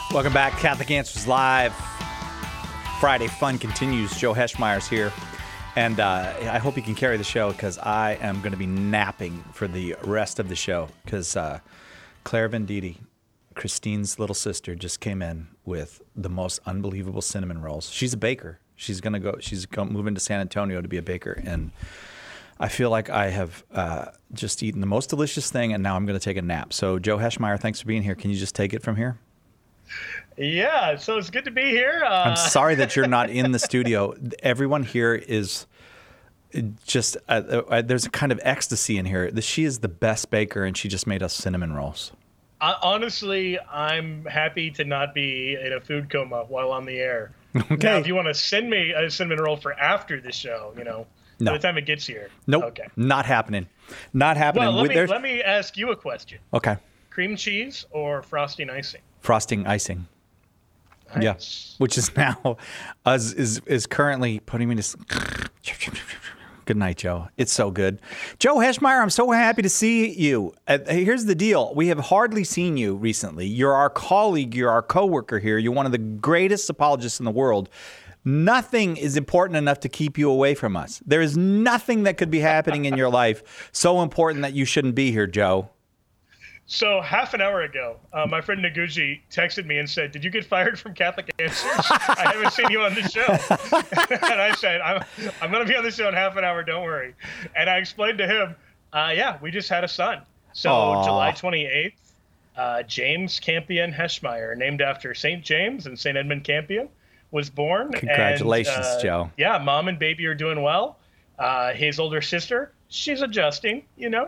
Welcome back. Catholic Answers Live. Friday fun continues. Joe Heschmeyer's here. And I hope you can carry the show because I am going to be napping for the rest of the show because Claire Venditti, Christine's little sister, just came in with the most unbelievable cinnamon rolls. She's a baker. She's going to move into San Antonio to be a baker. And I feel like I have just eaten the most delicious thing, and now I'm going to take a nap. So, Joe Heschmeyer, thanks for being here. Can you just take it from here? Yeah, so it's good to be here. I'm sorry that you're not in the studio. Everyone here is just, there's a kind of ecstasy in here. She is the best baker, and she just made us cinnamon rolls. Honestly, I'm happy to not be in a food coma while on the air. Okay. Now, if you want to send me a cinnamon roll for after the show, by the time it gets here. Nope. Okay. Not happening. Not happening. Well, let me ask you a question. Okay. Cream cheese or frosting icing? Frosting icing. Nice. Yeah. Which is now is currently putting me to sleep. Good night, Joe. It's so good. Joe Heschmeyer, I'm so happy to see you. Here's the deal. We have hardly seen you recently. You're our colleague. You're our coworker here. You're one of the greatest apologists in the world. Nothing is important enough to keep you away from us. There is nothing that could be happening in your life so important that you shouldn't be here, Joe. So half an hour ago, my friend Noguchi texted me and said, "Did you get fired from Catholic Answers? I haven't seen you on the show." And I said, I'm going to be on the show in half an hour. Don't worry. And I explained to him, yeah, we just had a son. So Aww. July 28th, James Campion Heschmeyer, named after St. James and St. Edmund Campion, was born. Congratulations, Joe. Yeah, mom and baby are doing well. His older sister, she's adjusting.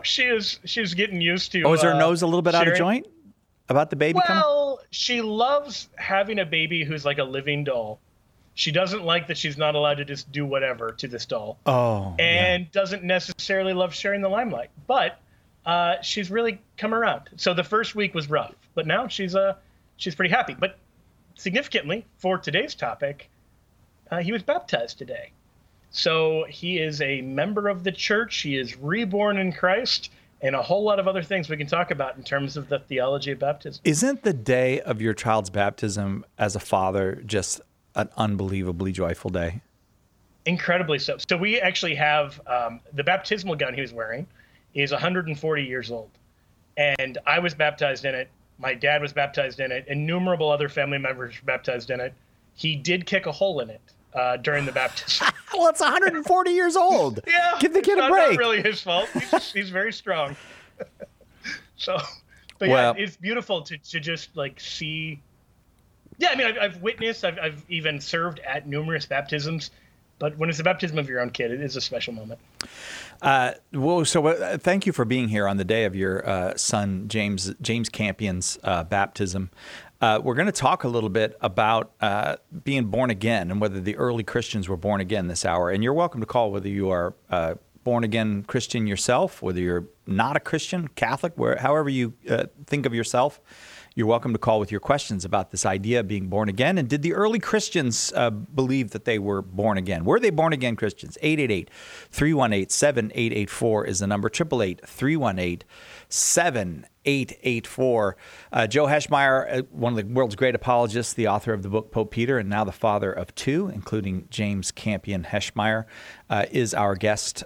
She's getting used to. Oh, is her nose a little bit out of joint about the baby coming? Well, she loves having a baby who's like a living doll. She doesn't like that she's not allowed to just do whatever to this doll. Oh, and doesn't necessarily love sharing the limelight. But she's really come around. So the first week was rough, but now she's pretty happy. But significantly for today's topic, he was baptized today. So he is a member of the church. He is reborn in Christ, and a whole lot of other things we can talk about in terms of the theology of baptism. Isn't the day of your child's baptism as a father just an unbelievably joyful day? Incredibly so. So we actually have the baptismal gown he was wearing is 140 years old. And I was baptized in it. My dad was baptized in it. Innumerable other family members were baptized in it. He did kick a hole in it during the baptism. Well, it's 140 years old. Yeah. Give the kid a break. Not really his fault. He's very strong. But well, yeah, it's beautiful to just like see. Yeah, I mean, I've witnessed, I've even served at numerous baptisms, but when it's the baptism of your own kid, it is a special moment. Thank you for being here on the day of your son, James Campion's baptism. We're going to talk a little bit about being born again and whether the early Christians were born again this hour. And you're welcome to call whether you are born again Christian yourself, whether you're not a Christian, Catholic, however you think of yourself. You're welcome to call with your questions about this idea of being born again. And did the early Christians believe that they were born again? Were they born again Christians? 888-318-7884 is the number. 888-318-7884. Joe Heschmeyer, one of the world's great apologists, the author of the book Pope Peter, and now the father of two, including James Campion Heschmeyer, is our guest.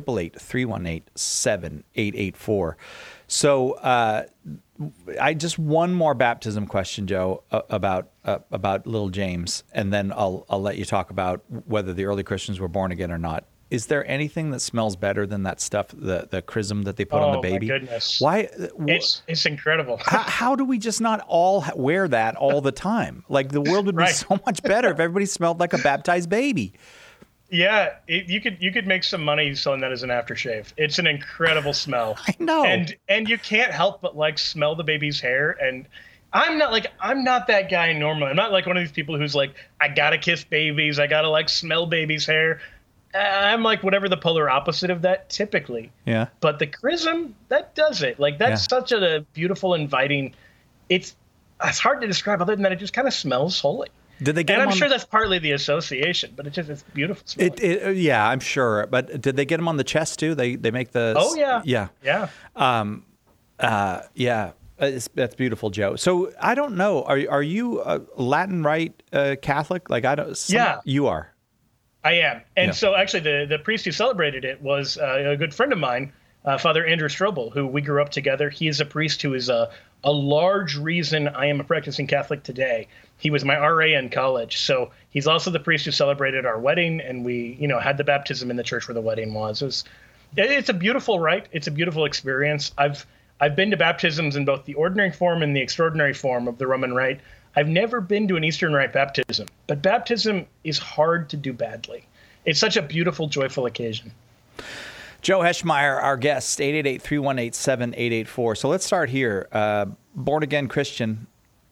888-318-7884. So I just one more baptism question, Joe, about little James, and then I'll let you talk about whether the early Christians were born again or not. Is there anything that smells better than that stuff, the chrism that they put on the baby? Oh, my goodness. Why? It's incredible. How do we just not all wear that all the time? Like, the world would be so much better if everybody smelled like a baptized baby. Yeah, you could make some money selling that as an aftershave. It's an incredible smell. I know. And you can't help but like smell the baby's hair. And I'm not that guy normally. I'm not like one of these people who's like, I gotta kiss babies, I gotta like smell baby's hair. I'm like whatever the polar opposite of that typically. Yeah. But the chrism, that does it. Like that's such a beautiful, inviting. It's hard to describe other than that it just kind of smells holy. Did they get? And I'm sure that's partly the association, but it's beautiful. Yeah, I'm sure. But did they get them on the chest too? They make the. Oh yeah. Yeah. Yeah. Yeah. That's beautiful, Joe. So I don't know. Are you a Latin Rite Catholic? Like I don't. Yeah, you are. I am. And so actually, the priest who celebrated it was a good friend of mine, Father Andrew Strobel, who we grew up together. He is a priest who is a large reason I am a practicing Catholic today. He was my RA in college. So he's also the priest who celebrated our wedding, and we, had the baptism in the church where the wedding was. It's a beautiful rite. It's a beautiful experience. I've been to baptisms in both the ordinary form and the extraordinary form of the Roman Rite. I've never been to an Eastern Rite baptism, but baptism is hard to do badly. It's such a beautiful, joyful occasion. Joe Heschmeyer, our guest, 888-318-7884. So let's start here. Born-again Christian.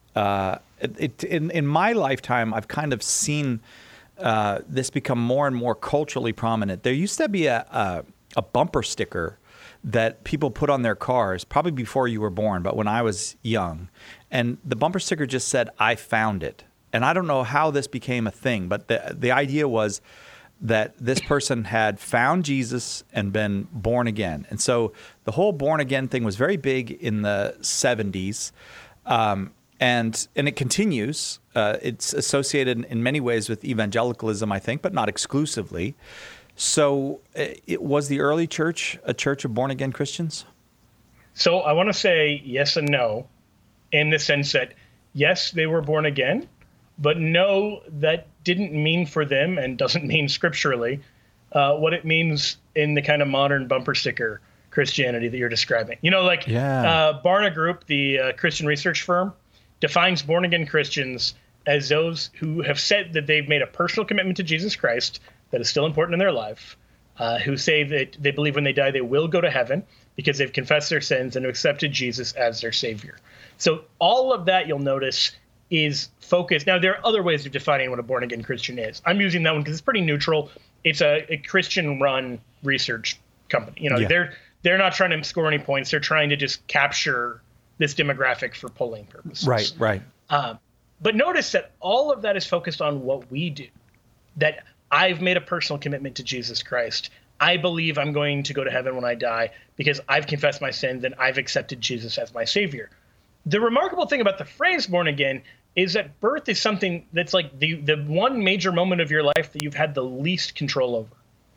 In my lifetime, I've kind of seen this become more and more culturally prominent. There used to be a bumper sticker that people put on their cars, probably before you were born, but when I was young. And the bumper sticker just said, "I found it." And I don't know how this became a thing, but the idea was that this person had found Jesus and been born again. And so the whole born again thing was very big in the 70s. And it continues. It's associated in many ways with evangelicalism, I think, but not exclusively. So was the early church a church of born-again Christians? So I want to say yes and no, in the sense that, yes, they were born again, but no, that didn't mean for them and doesn't mean scripturally what it means in the kind of modern bumper sticker Christianity that you're describing. Barna Group, the Christian research firm, defines born-again Christians as those who have said that they've made a personal commitment to Jesus Christ that is still important in their life, who say that they believe when they die they will go to heaven because they've confessed their sins and accepted Jesus as their Savior. So all of that, you'll notice, is focused. Now, there are other ways of defining what a born-again Christian is. I'm using that one because it's pretty neutral. It's a Christian-run research company. They're not trying to score any points. They're trying to just capture this demographic for polling purposes. Right. But notice that all of that is focused on what we do, that I've made a personal commitment to Jesus Christ. I believe I'm going to go to heaven when I die because I've confessed my sins and I've accepted Jesus as my Savior. The remarkable thing about the phrase born again is that birth is something that's like the one major moment of your life that you've had the least control over.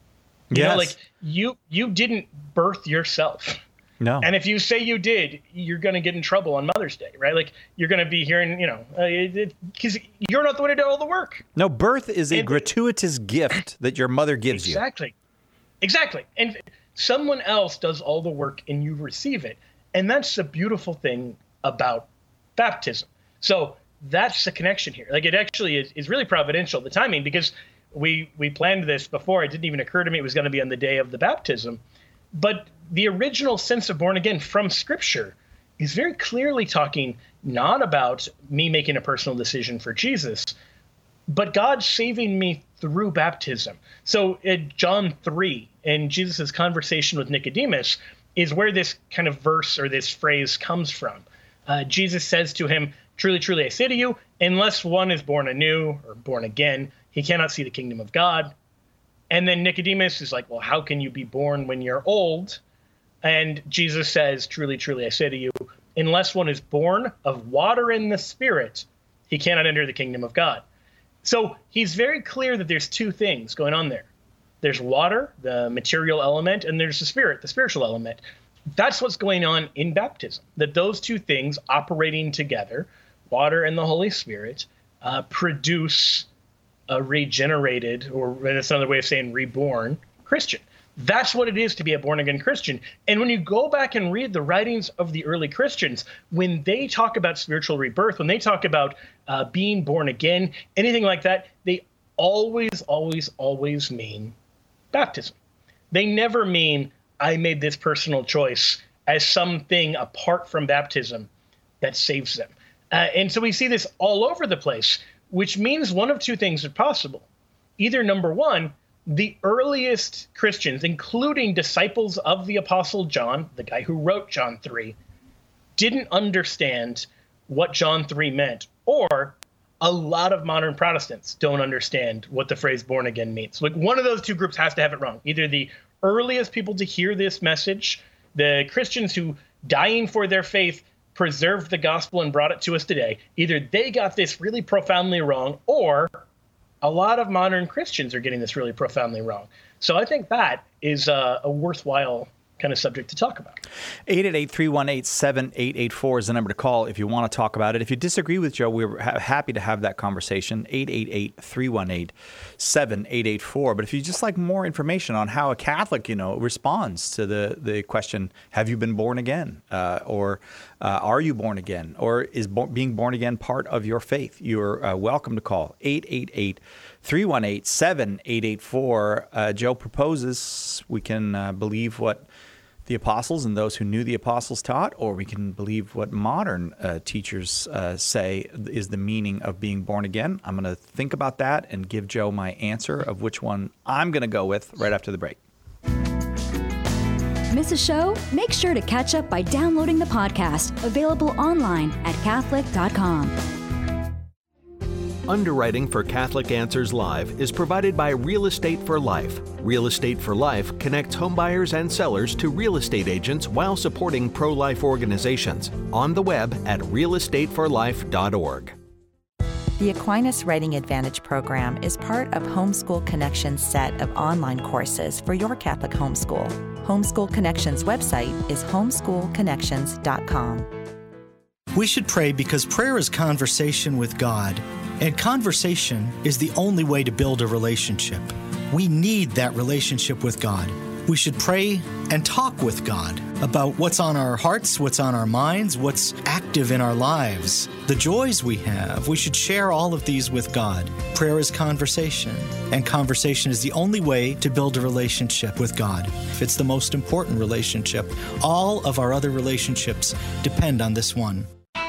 You didn't birth yourself. No. And if you say you did, you're going to get in trouble on Mother's Day, right? Like you're going to be hearing, because you're not the one who did all the work. No, birth is a gratuitous gift that your mother gives you. Exactly. And someone else does all the work and you receive it. And that's the beautiful thing about baptism. So that's the connection here. Like it actually is really providential, the timing, because we planned this before. It didn't even occur to me it was going to be on the day of the baptism. But the original sense of born again from Scripture is very clearly talking not about me making a personal decision for Jesus, but God saving me through baptism. So in John 3, in Jesus' conversation with Nicodemus, is where this kind of verse or this phrase comes from. Jesus says to him, "Truly, truly, I say to you, unless one is born anew or born again, he cannot see the kingdom of God." And then Nicodemus is like, "Well, how can you be born when you're old?" And Jesus says, "Truly, truly, I say to you, unless one is born of water and the Spirit, he cannot enter the kingdom of God." So he's very clear that there's two things going on there. There's water, the material element, and there's the Spirit, the spiritual element. That's what's going on in baptism, that those two things operating together, water and the Holy Spirit, produce a regenerated, or that's another way of saying reborn, Christian. That's what it is to be a born-again Christian. And when you go back and read the writings of the early Christians, when they talk about spiritual rebirth, when they talk about being born again, anything like that, they always, always, always mean baptism. They never mean, I made this personal choice as something apart from baptism that saves them. And so we see this all over the place, which means one of two things are possible. Either, number one, the earliest Christians, including disciples of the Apostle John, the guy who wrote John 3, didn't understand what John 3 meant. Or a lot of modern Protestants don't understand what the phrase born again means. Like one of those two groups has to have it wrong. Either the earliest people to hear this message, the Christians who dying for their faith preserved the gospel and brought it to us today, either they got this really profoundly wrong, or a lot of modern Christians are getting this really profoundly wrong. So I think that is a worthwhile kind of subject to talk about. 888-318-7884 is the number to call if you want to talk about it. If you disagree with Joe, we're happy to have that conversation. 888-318-7884. But if you just like more information on how a Catholic, responds to the question, have you been born again? Or are you born again? Or is being born again part of your faith? You're welcome to call 888-318-7884. Joe proposes we can believe what the apostles and those who knew the apostles taught, or we can believe what modern teachers say is the meaning of being born again. I'm going to think about that and give Joe my answer of which one I'm going to go with right after the break. Miss a show? Make sure to catch up by downloading the podcast, available online at Catholic.com. Underwriting for Catholic Answers Live is provided by Real Estate for Life. Real Estate for Life connects homebuyers and sellers to real estate agents while supporting pro-life organizations. On the web at realestateforlife.org. The Aquinas Writing Advantage program is part of Homeschool Connections' set of online courses for your Catholic homeschool. Homeschool Connections' website is homeschoolconnections.com. We should pray because prayer is conversation with God, and conversation is the only way to build a relationship. We need that relationship with God. We should pray and talk with God about what's on our hearts, what's on our minds, what's active in our lives, the joys we have. We should share all of these with God. Prayer is conversation, and conversation is the only way to build a relationship with God. It's the most important relationship. All of our other relationships depend on this one.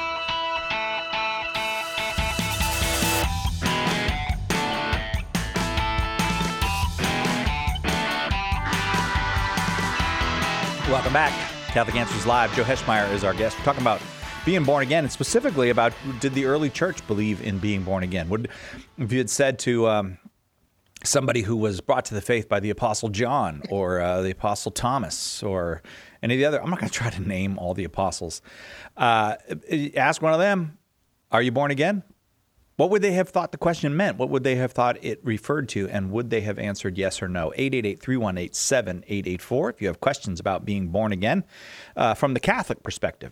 Welcome back. Catholic Answers Live. Joe Heschmeyer is our guest. We're talking about being born again, and specifically about, did the early church believe in being born again? If you had said to somebody who was brought to the faith by the Apostle John or the Apostle Thomas or any of the other, I'm not going to try to name all the apostles. Ask one of them, are you born again? What would they have thought the question meant? What would they have thought it referred to? And would they have answered yes or no? 888-318-7884. If you have questions about being born again from the Catholic perspective,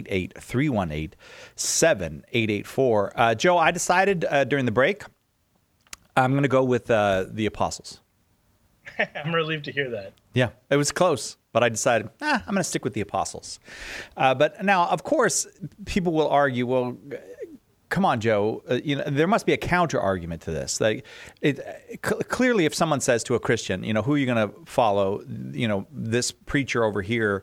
888-318-7884. Joe, I decided during the break, I'm going to go with the apostles. I'm relieved to hear that. Yeah, it was close, but I decided, I'm going to stick with the apostles. But now, of course, people will argue, well, come on, Joe. There must be a counter argument to this. Clearly, if someone says to a Christian, who are you going to follow? This preacher over here,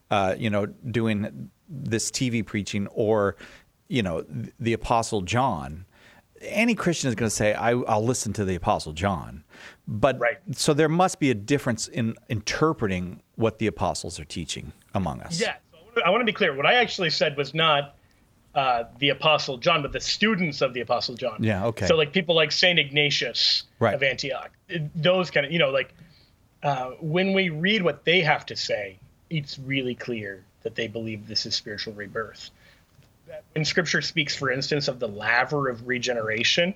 doing this TV preaching, or the Apostle John. Any Christian is going to say, I'll listen to the Apostle John. But right. So there must be a difference in interpreting what the apostles are teaching among us. Yeah, I want to be clear. What I actually said was not the Apostle John, but the students of the Apostle John. Yeah, okay. So people like St. Ignatius of Antioch, those kind of, when we read what they have to say, it's really clear that they believe this is spiritual rebirth. When Scripture speaks, for instance, of the laver of regeneration,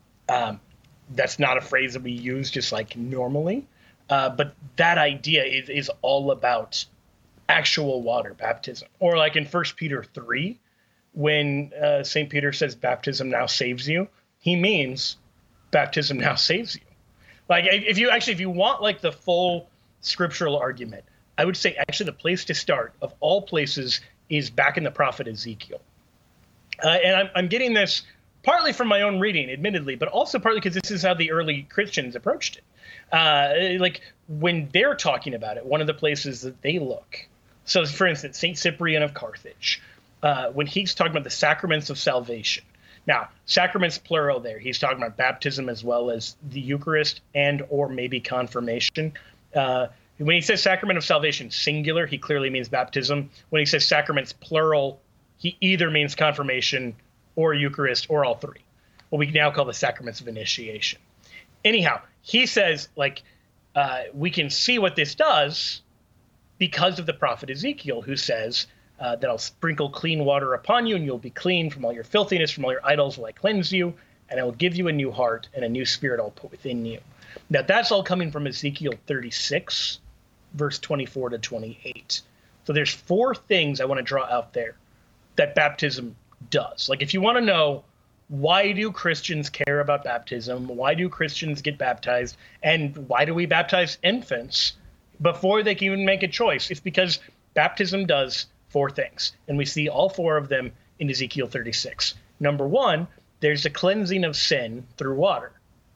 that's not a phrase that we use just normally. But that idea is all about actual water baptism. Or in 1 Peter 3, when St. Peter says baptism now saves you, he means baptism now saves you. If you want the full scriptural argument, I would say actually the place to start of all places is back in the prophet Ezekiel. And I'm getting this partly from my own reading, admittedly, but also partly because this is how the early Christians approached it. When they're talking about it, one of the places that they look. So, for instance, St. Cyprian of Carthage, when he's talking about the sacraments of salvation. Now, sacraments plural there. He's talking about baptism as well as the Eucharist and or maybe confirmation. When he says sacrament of salvation singular, he clearly means baptism. When he says sacraments plural, he either means confirmation or Eucharist or all three. What we now call the sacraments of initiation. Anyhow, he says, we can see what this does because of the prophet Ezekiel, who says, that I'll sprinkle clean water upon you, and you'll be clean from all your filthiness, from all your idols will I cleanse you, and I will give you a new heart, and a new spirit I'll put within you. Now, that's all coming from Ezekiel 36, verse 24 to 28. So there's 4 things I want to draw out there that baptism does. Like, if you want to know, why do Christians care about baptism? Why do Christians get baptized? And why do we baptize infants before they can even make a choice? It's because baptism does 4 things. And we see all 4 of them in Ezekiel 36. Number 1, there's a cleansing of sin through water.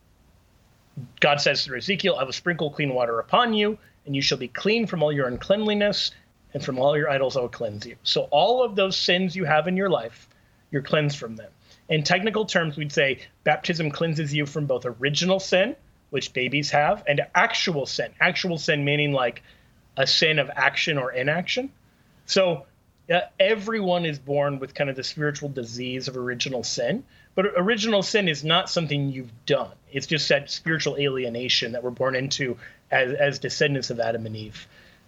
God says through Ezekiel, I will sprinkle clean water upon you, and you shall be clean from all your uncleanliness, and from all your idols I will cleanse you. So all of those sins you have in your life, you're cleansed from them. In technical terms, we'd say baptism cleanses you from both original sin, which babies have, and actual sin. Actual sin meaning like a sin of action or inaction. So everyone is born with kind of the spiritual disease of original sin. But original sin is not something you've done. It's just that spiritual alienation that we're born into as descendants of Adam and Eve.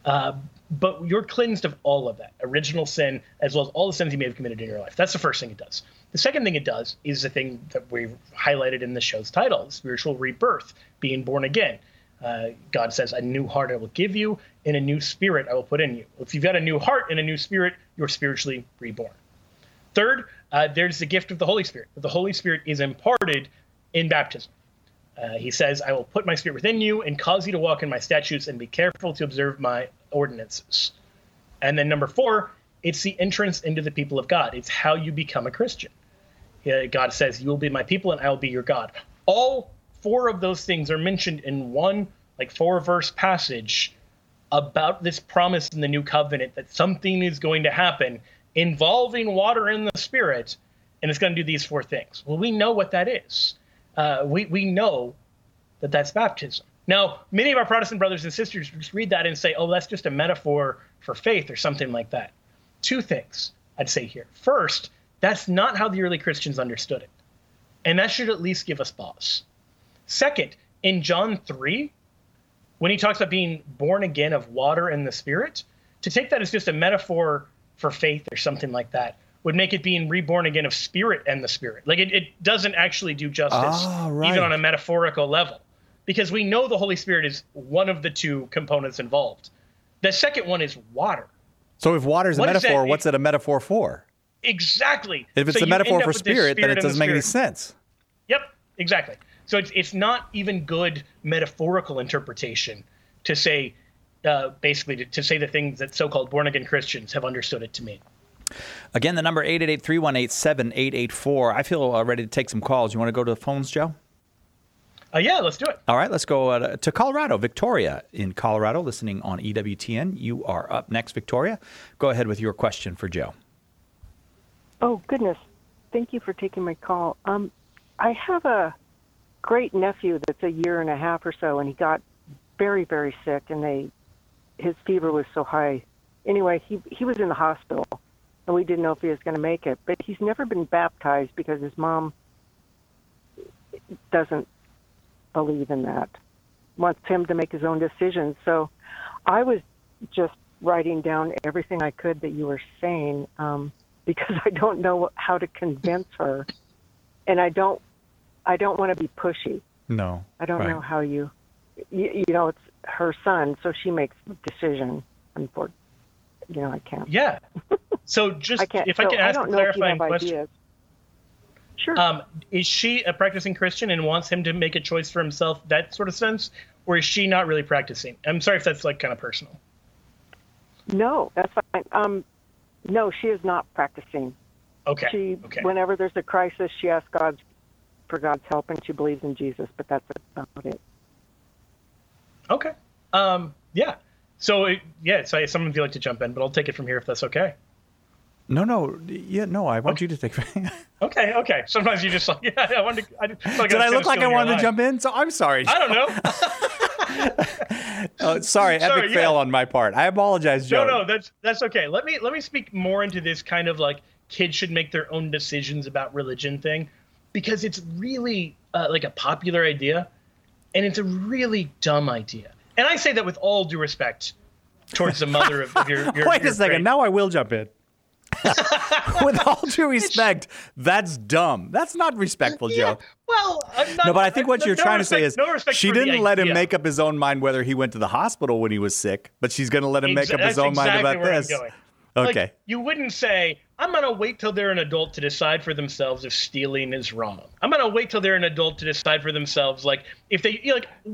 But you're cleansed of all of that, original sin, as well as all the sins you may have committed in your life. That's the first thing it does. The second thing it does is the thing that we've highlighted in the show's title, spiritual rebirth, being born again. God says, a new heart I will give you, and a new spirit I will put in you. If you've got a new heart and a new spirit, you're spiritually reborn. Third, there's the gift of the Holy Spirit. The Holy Spirit is imparted in baptism. He says, I will put my spirit within you and cause you to walk in my statutes and be careful to observe my ordinances. And then number 4, it's the entrance into the people of God. It's how you become a Christian. God says, you will be my people and I will be your God. All 4 of those things are mentioned in one 4-verse passage about this promise in the new covenant that something is going to happen involving water and the Spirit, and it's going to do these 4 things. Well, we know what that is. We know that that's baptism. Now, many of our Protestant brothers and sisters just read that and say, oh, that's just a metaphor for faith or something like that. 2 things I'd say here. First, that's not how the early Christians understood it. And that should at least give us pause. Second, in John 3, when he talks about being born again of water and the Spirit, to take that as just a metaphor for faith or something like that would make it being reborn again of spirit and the Spirit. It doesn't actually do justice, even on a metaphorical level, because we know the Holy Spirit is one of the 2 components involved. The second one is water. So if water is a metaphor, what's it a metaphor for? Exactly. If it's a metaphor for spirit, then it doesn't make any sense. Yep, exactly. So it's not even good metaphorical interpretation to say, basically, to say the things that so-called born-again Christians have understood it to mean. Again, the number 888-318-7884. I feel ready to take some calls. You want to go to the phones, Joe? Yeah, let's do it. All right, let's go to Colorado. Victoria in Colorado, listening on EWTN. You are up next, Victoria. Go ahead with your question for Joe. Oh, goodness. Thank you for taking my call. I have a great nephew that's 1.5 years or so, and he got very, very sick, and his fever was so high. Anyway, he was in the hospital, and we didn't know if he was going to make it. But he's never been baptized because his mom doesn't believe in that, wants him to make his own decisions. So I was just writing down everything I could that you were saying, because I don't know how to convince her, and I don't want to be pushy. No, I don't know how you know, it's her son, so she makes the decision. Unfortunately, I can't. Yeah. So just if I can ask a clarifying question. Ideas. Sure. Is she a practicing Christian and wants him to make a choice for himself, that sort of sense, or is she not really practicing? I'm sorry if that's kind of personal. No, that's fine. No, she is not practicing. Okay. Whenever there's a crisis, she asks God for God's help, and she believes in Jesus, but that's about it. Okay. Yeah. So, so some of you like to jump in, but I'll take it from here if that's okay. No. Yeah, no, I want you to take it. Okay. Sometimes you just Did I look like I wanted to jump in? So I'm sorry. I don't know. Sorry, epic fail on my part. I apologize, Joe. No, that's okay. Let me speak more into this kind of kids should make their own decisions about religion thing, because it's really a popular idea, and it's a really dumb idea. And I say that with all due respect towards the mother of your Wait a second. faith. Now I will jump in. With all due respect, that's dumb. That's not respectful, Joe. Well, I'm not, no, but I think what you're trying to say is she didn't let him make up his own mind whether he went to the hospital when he was sick, but she's going to let him make up his own mind about this. Okay. Like, you wouldn't say, I'm going to wait till they're an adult to decide for themselves if stealing is wrong. I'm going to wait till they're an adult to decide for themselves, like, if they,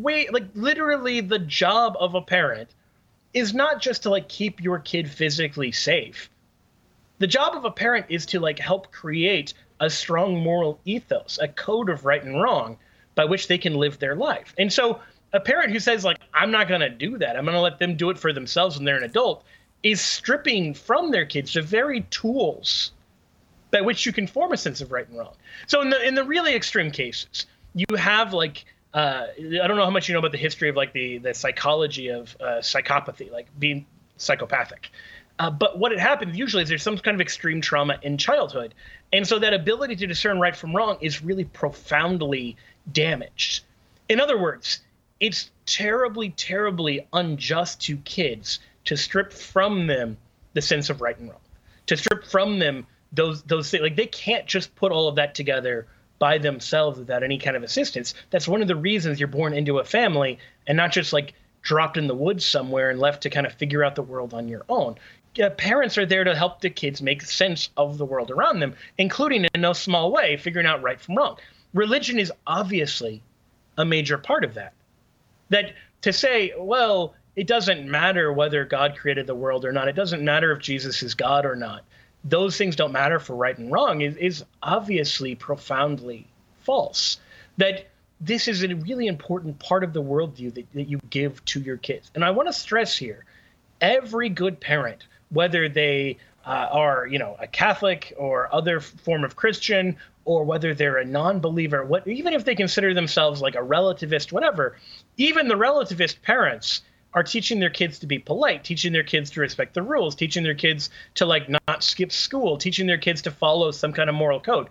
literally the job of a parent is not just to, keep your kid physically safe. The job of a parent is to, help create a strong moral ethos, a code of right and wrong by which they can live their life. And so a parent who says, I'm not going to do that, I'm going to let them do it for themselves when they're an adult, is stripping from their kids the very tools by which you can form a sense of right and wrong. So in the really extreme cases, you have I don't know how much you know about the history of the psychology of psychopathy, being psychopathic. But what had happened usually is there's some kind of extreme trauma in childhood. And so that ability to discern right from wrong is really profoundly damaged. In other words, it's terribly, terribly unjust to kids to strip from them the sense of right and wrong, to strip from them those things. They can't just put all of that together by themselves without any kind of assistance. That's one of the reasons you're born into a family and not just dropped in the woods somewhere and left to kind of figure out the world on your own. Parents are there to help the kids make sense of the world around them, including in no small way figuring out right from wrong. Religion is obviously a major part of that. That to say, well, it doesn't matter whether God created the world or not. It doesn't matter if Jesus is God or not. Those things don't matter for right and wrong is obviously profoundly false. That this is a really important part of the worldview that you give to your kids. And I want to stress here, every good parent, whether they are, a Catholic or other form of Christian, or whether they're a non-believer, even if they consider themselves a relativist, whatever, even the relativist parents are teaching their kids to be polite, teaching their kids to respect the rules, teaching their kids to not skip school, teaching their kids to follow some kind of moral code.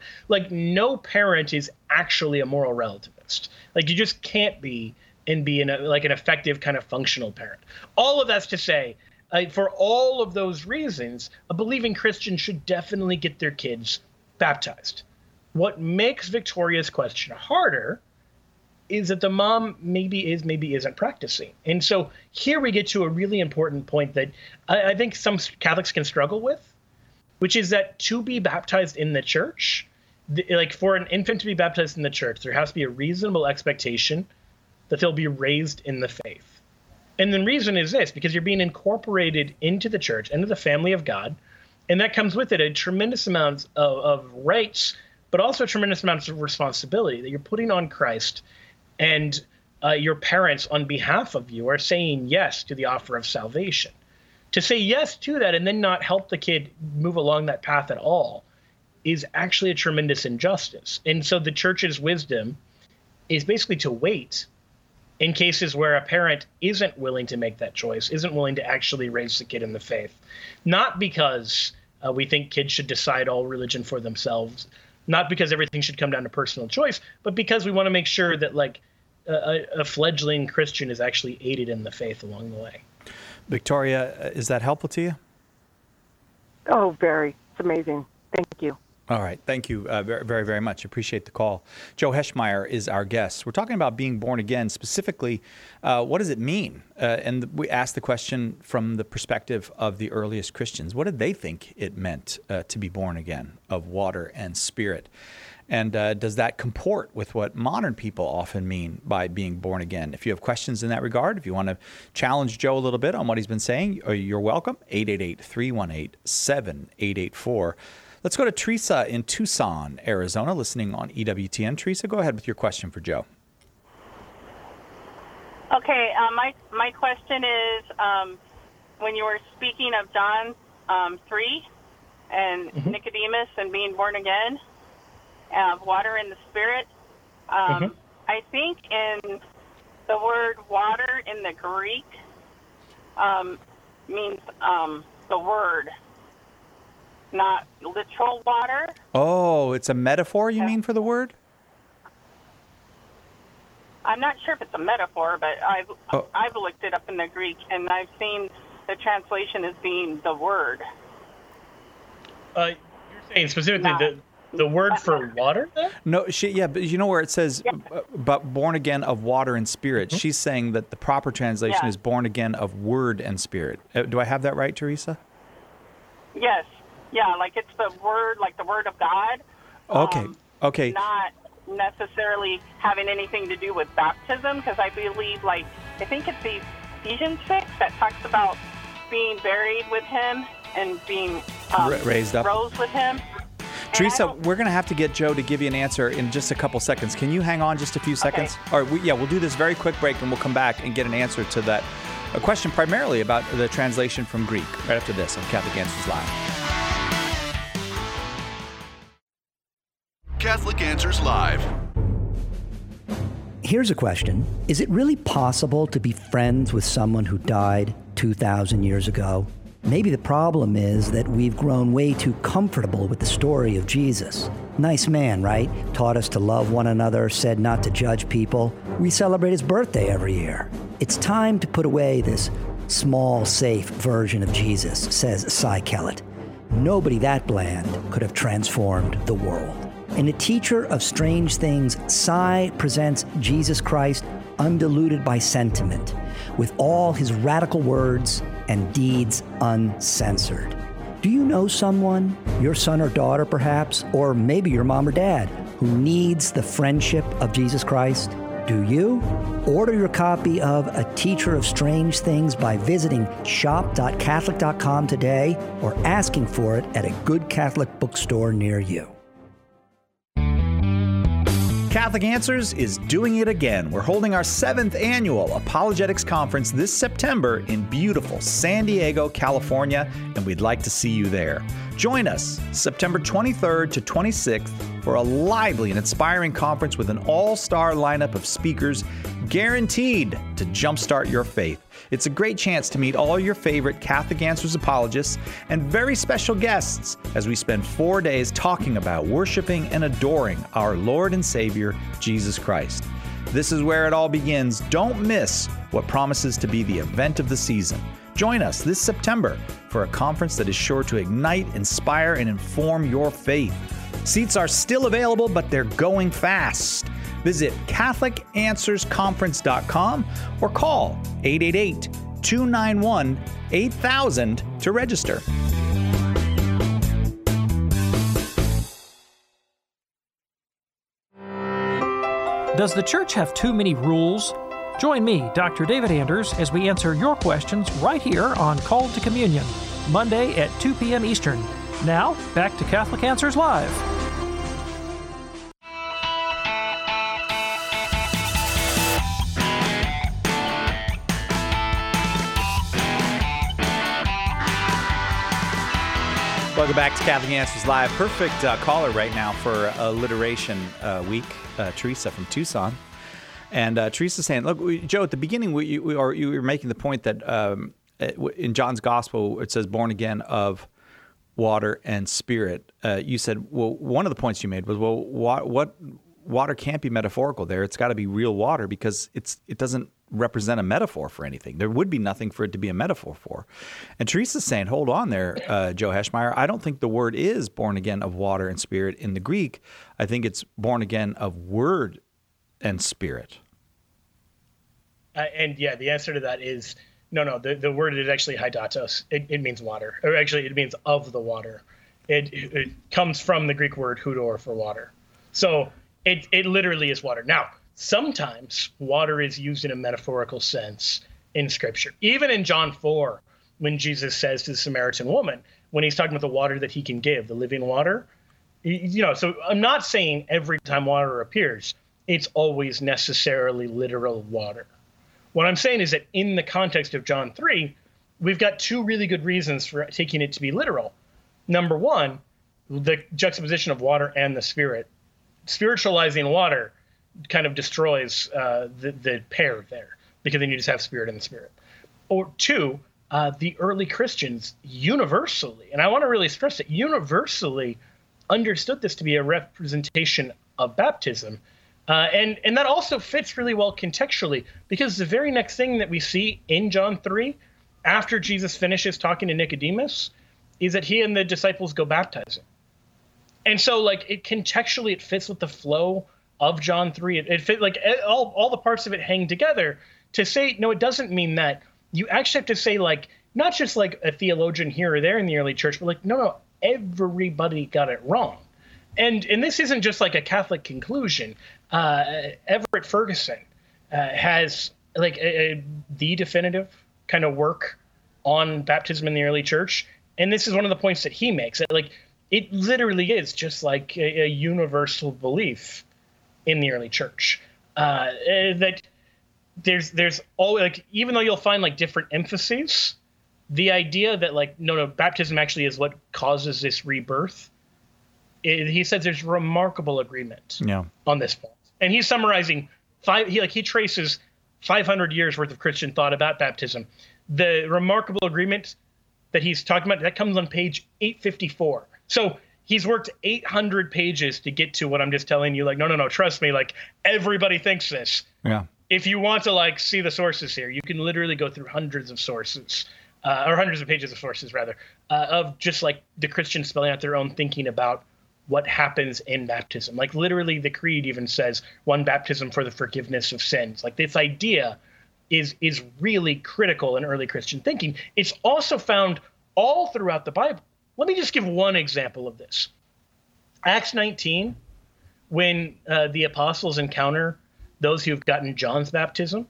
No parent is actually a moral relativist. You just can't be and be an effective kind of functional parent. All of that's to say, for all of those reasons, a believing Christian should definitely get their kids baptized. What makes Victoria's question harder is that the mom maybe isn't practicing. And so here we get to a really important point that I think some Catholics can struggle with, which is that to be baptized in the church, for an infant to be baptized in the church, there has to be a reasonable expectation that they'll be raised in the faith. And the reason is this, because you're being incorporated into the church, into the family of God, and that comes with it a tremendous amount of rights, but also tremendous amounts of responsibility that you're putting on Christ. And your parents, on behalf of you, are saying yes to the offer of salvation. To say yes to that and then not help the kid move along that path at all is actually a tremendous injustice. And so the church's wisdom is basically to wait in cases where a parent isn't willing to make that choice, isn't willing to actually raise the kid in the faith. Not because we think kids should decide all religion for themselves, not because everything should come down to personal choice, but because we want to make sure that a fledgling Christian is actually aided in the faith along the way. Victoria, is that helpful to you? Oh, very. It's amazing. Thank you. All right. Thank you very, very, very much. Appreciate the call. Joe Heschmeyer is our guest. We're talking about being born again. Specifically, what does it mean? And we asked the question from the perspective of the earliest Christians. What did they think it meant to be born again, of water and spirit? And does that comport with what modern people often mean by being born again? If you have questions in that regard, if you want to challenge Joe a little bit on what he's been saying, you're welcome. 888-318-7884. Let's go to Teresa in Tucson, Arizona, listening on EWTN. Teresa, go ahead with your question for Joe. Okay, my question is, when you were speaking of John 3 and Nicodemus and being born again, water and the Spirit, I think in the word water in the Greek means the word, not literal water. Oh, it's a metaphor, you mean, for the word? I'm not sure if it's a metaphor, but I've looked it up in the Greek, and I've seen the translation as being the word. you're saying specifically the word for water then? No, but you know where it says, but born again of water and spirit. Mm-hmm. She's saying that the proper translation is born again of word and spirit. Do I have that right, Teresa? Yes. Yeah, like it's the word of God. Okay. Not necessarily having anything to do with baptism, because I believe, I think it's Ephesians 6 that talks about being buried with him and being raised up. Rose with him. Teresa, we're going to have to get Joe to give you an answer in just a couple seconds. Can you hang on just a few seconds? Okay. All right, we'll do this very quick break, and we'll come back and get an answer to that. A question primarily about the translation from Greek right after this on Catholic Answers Live. Catholic Answers Live. Here's a question. Is it really possible to be friends with someone who died 2,000 years ago? Maybe the problem is that we've grown way too comfortable with the story of Jesus. Nice man, right? Taught us to love one another, said not to judge people. We celebrate his birthday every year. It's time to put away this small, safe version of Jesus, says Cy Kellett. Nobody that bland could have transformed the world. In A Teacher of Strange Things, Cy presents Jesus Christ undiluted by sentiment, with all his radical words and deeds uncensored. Do you know someone, your son or daughter perhaps, or maybe your mom or dad, who needs the friendship of Jesus Christ? Do you? Order your copy of A Teacher of Strange Things by visiting shop.catholic.com today or asking for it at a good Catholic bookstore near you. Catholic Answers is doing it again. We're holding our 7th annual Apologetics Conference this September in beautiful San Diego, California, and we'd like to see you there. Join us September 23rd to 26th for a lively and inspiring conference with an all-star lineup of speakers guaranteed to jumpstart your faith. It's a great chance to meet all your favorite Catholic Answers apologists and very special guests as we spend 4 days talking about worshiping and adoring our Lord and Savior, Jesus Christ. This is where it all begins. Don't miss what promises to be the event of the season. Join us this September for a conference that is sure to ignite, inspire, and inform your faith. Seats are still available, but they're going fast. Visit CatholicAnswersConference.com or call 888-291-8000 to register. Does the church have too many rules? Join me, Dr. David Anders, as we answer your questions right here on Called to Communion, Monday at 2 p.m. Eastern. Now, back to Catholic Answers Live. Welcome back to Catholic Answers Live. Perfect caller right now for Alliteration Week, Teresa from Tucson. And Teresa's saying, look, Joe, at the beginning, you were making the point that in John's Gospel, it says born again of water and spirit. You said, well, one of the points you made was, well, what water can't be metaphorical there. It's got to be real water because it doesn't represent a metaphor for anything. There would be nothing for it to be a metaphor for. And Teresa's saying, hold on there, Joe Heschmeyer. I don't think the word is born again of water and spirit in the Greek. I think it's born again of word and spirit. And yeah, the answer to that is no. The word is actually hydatos. It means water, or actually it means of the water. It comes from the Greek word hudor for water. So it literally is water. Now, sometimes water is used in a metaphorical sense in Scripture. Even in John 4, when Jesus says to the Samaritan woman, when he's talking about the water that he can give, the living water, so I'm not saying every time water appears, it's always necessarily literal water. What I'm saying is that in the context of John 3, we've got two really good reasons for taking it to be literal. Number one, the juxtaposition of water and the Spirit. Spiritualizing water kind of destroys the pair there, because then you just have Spirit and the Spirit. Or two, the early Christians universally, and I want to really stress it, universally understood this to be a representation of baptism. And that also fits really well contextually, because the very next thing that we see in John 3, after Jesus finishes talking to Nicodemus, is that he and the disciples go baptizing. And so, like, contextually, it fits with the flow of John 3. It fit, like, all the parts of it hang together to say, no, it doesn't mean that. You actually have to say, like, not just like a theologian here or there in the early church, but like, no, everybody got it wrong. And this isn't just like a Catholic conclusion. Everett Ferguson has like the definitive kind of work on baptism in the early church. And this is one of the points that he makes. That, like, it literally is just like a universal belief in the early church. That there's always, like, even though you'll find like different emphases, the idea that like, no, baptism actually is what causes this rebirth. He says there's remarkable agreement on this point. And he's summarizing he traces 500 years worth of Christian thought about baptism. The remarkable agreement that he's talking about, that comes on page 854. So he's worked 800 pages to get to what I'm just telling you. Like, no, trust me. Like, everybody thinks this. Yeah. If you want to like see the sources here, you can literally go through hundreds of sources, or hundreds of pages of sources rather, of just like the Christians spelling out their own thinking about what happens in baptism. Like, literally the creed even says one baptism for the forgiveness of sins. Like, this idea is really critical in early Christian thinking. It's also found all throughout the Bible. Let me just give one example of this. Acts 19, when the apostles encounter those who have gotten John's baptism,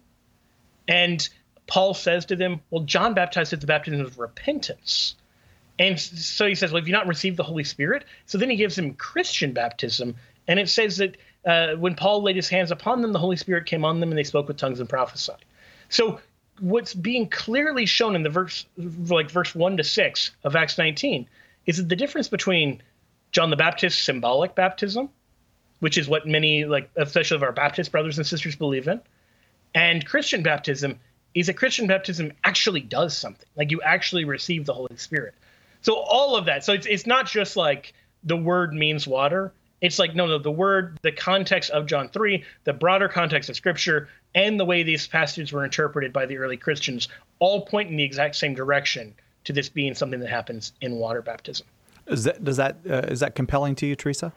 and Paul says to them, well, John baptized with the baptism of repentance. And so he says, well, have you not received the Holy Spirit? So then he gives them Christian baptism. And it says that when Paul laid his hands upon them, the Holy Spirit came on them and they spoke with tongues and prophesied. So what's being clearly shown in the verse 1 to 6 of Acts 19 is that the difference between John the Baptist's symbolic baptism, which is what many, like, especially of our Baptist brothers and sisters believe in, and Christian baptism is that Christian baptism actually does something. Like, you actually receive the Holy Spirit. So all of that. So it's not just like the word means water. It's like, no, the word, the context of John 3, the broader context of Scripture, and the way these passages were interpreted by the early Christians all point in the exact same direction to this being something that happens in water baptism. Is that compelling to you, Teresa?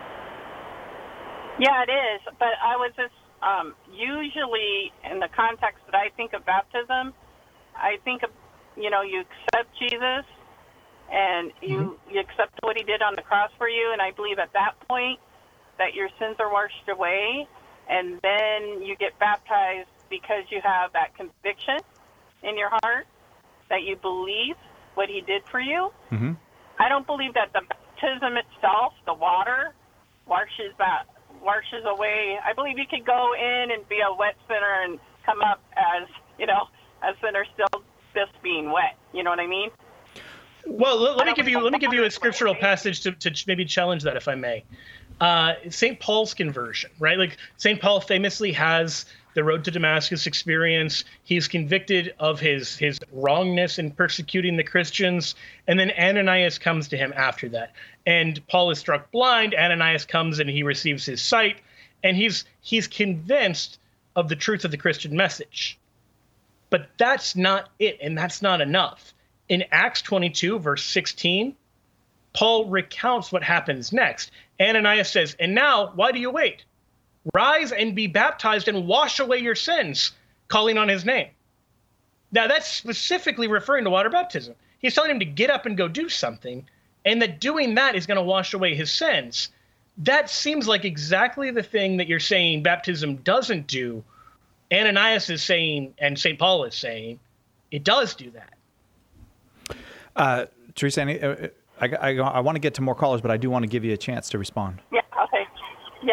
Yeah, it is. But I was just usually in the context that I think of baptism, I think of, you accept Jesus. And you accept what he did on the cross for you. And I believe at that point that your sins are washed away. And then you get baptized because you have that conviction in your heart that you believe what he did for you. Mm-hmm. I don't believe that the baptism itself, the water, washes away. I believe you could go in and be a wet sinner and come up as, a sinner still just being wet. You know what I mean? Well, let me give you a scriptural passage to maybe challenge that, if I may. St. Paul's conversion, right? Like, St. Paul famously has the road to Damascus experience. He's convicted of his wrongness in persecuting the Christians. And then Ananias comes to him after that. And Paul is struck blind. Ananias comes and he receives his sight. And he's convinced of the truth of the Christian message. But that's not it, and that's not enough. In Acts 22, verse 16, Paul recounts what happens next. Ananias says, and now, why do you wait? Rise and be baptized and wash away your sins, calling on his name. Now, that's specifically referring to water baptism. He's telling him to get up and go do something, and that doing that is going to wash away his sins. That seems like exactly the thing that you're saying baptism doesn't do. Ananias is saying, and St. Paul is saying, it does do that. Teresa, I want to get to more callers, but I do want to give you a chance to respond. Yeah, okay. Yeah.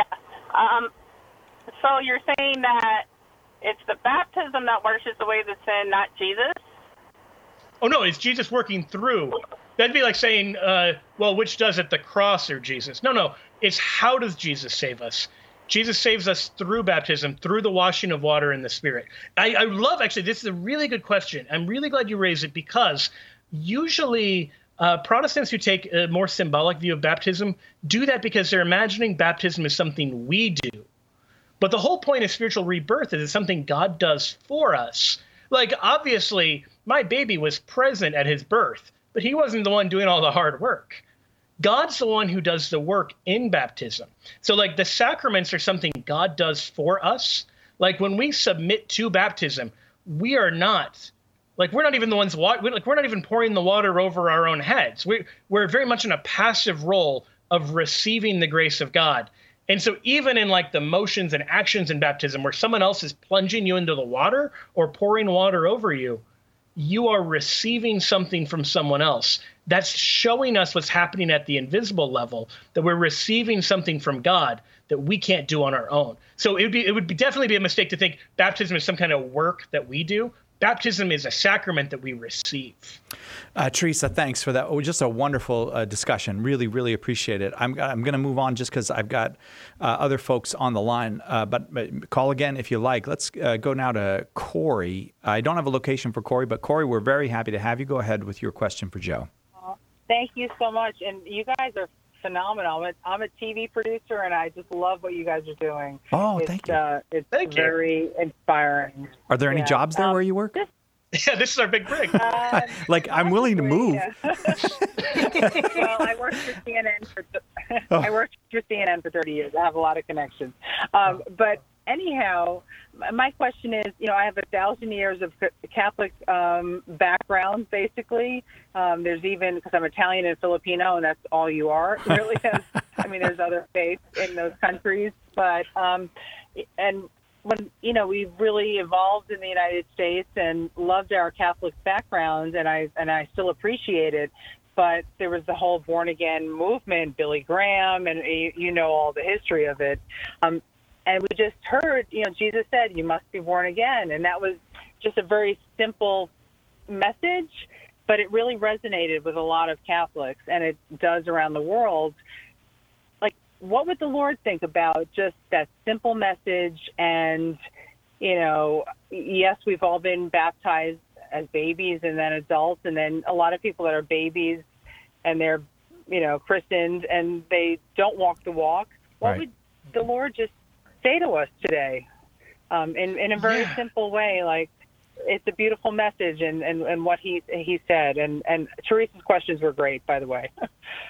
So you're saying that it's the baptism that washes away the sin, not Jesus? Oh, no, it's Jesus working through. That'd be like saying, well, which does it, the cross or Jesus? No, it's how does Jesus save us? Jesus saves us through baptism, through the washing of water in the Spirit. I love, actually, this is a really good question. I'm really glad you raised it, because usually Protestants who take a more symbolic view of baptism do that because they're imagining baptism as something we do. But the whole point of spiritual rebirth is it's something God does for us. Like, obviously, my baby was present at his birth, but he wasn't the one doing all the hard work. God's the one who does the work in baptism. So like the sacraments are something God does for us. Like when we submit to baptism, we're not even the ones, we're not even pouring the water over our own heads. We're very much in a passive role of receiving the grace of God. And so even in like the motions and actions in baptism where someone else is plunging you into the water or pouring water over you, you are receiving something from someone else. That's showing us what's happening at the invisible level, that we're receiving something from God that we can't do on our own. So it would definitely be a mistake to think baptism is some kind of work that we do. Baptism is a sacrament that we receive. Teresa, thanks for that. Oh, just a wonderful discussion. Really, really appreciate it. I'm going to move on just because I've got other folks on the line. But call again if you like. Let's go now to Corey. I don't have a location for Corey, but Corey, we're very happy to have you. Go ahead with your question for Joe. Thank you so much. And you guys are phenomenal. I'm a TV producer, and I just love what you guys are doing. Oh, thank you. It's very inspiring. Are there any jobs there where you work? Yeah, this is our big break. Like, I'm willing to move. Yeah. Well, I worked for CNN for 30 years. I have a lot of connections. But anyhow, my question is, I have 1,000 years of Catholic background, basically. There's even, because I'm Italian and Filipino, and that's all you are. Really, there's other faiths in those countries, but and when we've really evolved in the United States and loved our Catholic background, and I still appreciate it. But there was the whole born again movement, Billy Graham, and all the history of it. And we just heard, Jesus said, you must be born again. And that was just a very simple message, but it really resonated with a lot of Catholics, and it does around the world. Like, what would the Lord think about just that simple message? And, yes, we've all been baptized as babies and then adults, and then a lot of people that are babies and they're, christened and they don't walk the walk. What would the Lord just say to us today in a very simple way? Like, it's a beautiful message, and what he said, and Teresa's questions were great, by the way.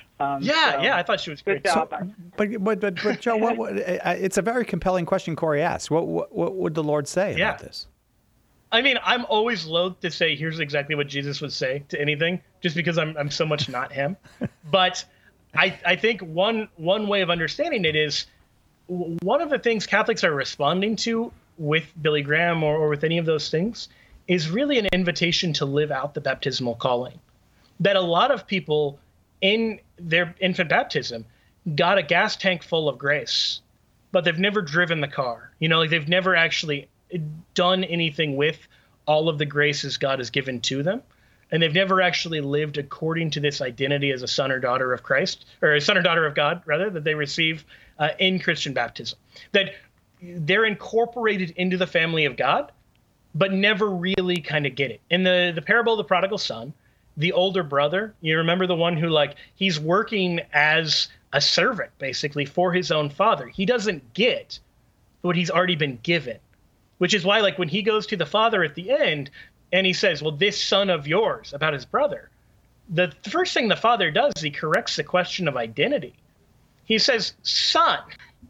I thought she was great. Good job. But Joe, it's a very compelling question Corey asked. What would the Lord say about this? I mean, I'm always loath to say here's exactly what Jesus would say to anything, just because I'm so much not him. But I think one way of understanding it is, one of the things Catholics are responding to with Billy Graham or with any of those things is really an invitation to live out the baptismal calling. That a lot of people in their infant baptism got a gas tank full of grace, but they've never driven the car. They've never actually done anything with all of the graces God has given to them. And they've never actually lived according to this identity as a son or daughter of Christ, or a son or daughter of God, rather, that they receive in Christian baptism. That they're incorporated into the family of God, but never really kind of get it. In the parable of the prodigal son, the older brother, you remember the one who, he's working as a servant, basically, for his own father. He doesn't get what he's already been given, which is why, when he goes to the father at the end and he says, well, this son of yours, about his brother, the first thing the father does is he corrects the question of identity. He says, son,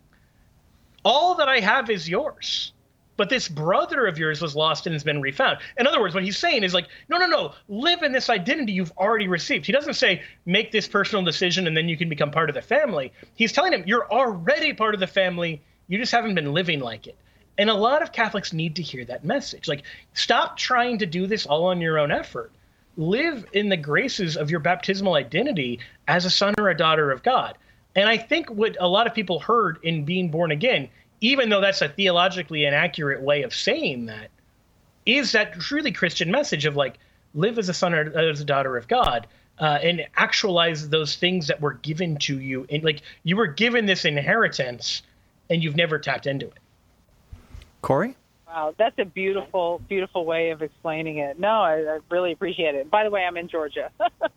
all that I have is yours, but this brother of yours was lost and has been refound. In other words, what he's saying is no, live in this identity you've already received. He doesn't say, make this personal decision and then you can become part of the family. He's telling him, you're already part of the family. You just haven't been living like it. And a lot of Catholics need to hear that message. Stop trying to do this all on your own effort. Live in the graces of your baptismal identity as a son or a daughter of God. And I think what a lot of people heard in being born again, even though that's a theologically inaccurate way of saying that, is that truly Christian message of live as a son or as a daughter of God, and actualize those things that were given to you. And you were given this inheritance and you've never tapped into it. Corey? Wow, that's a beautiful, beautiful way of explaining it. No, I really appreciate it. By the way, I'm in Georgia.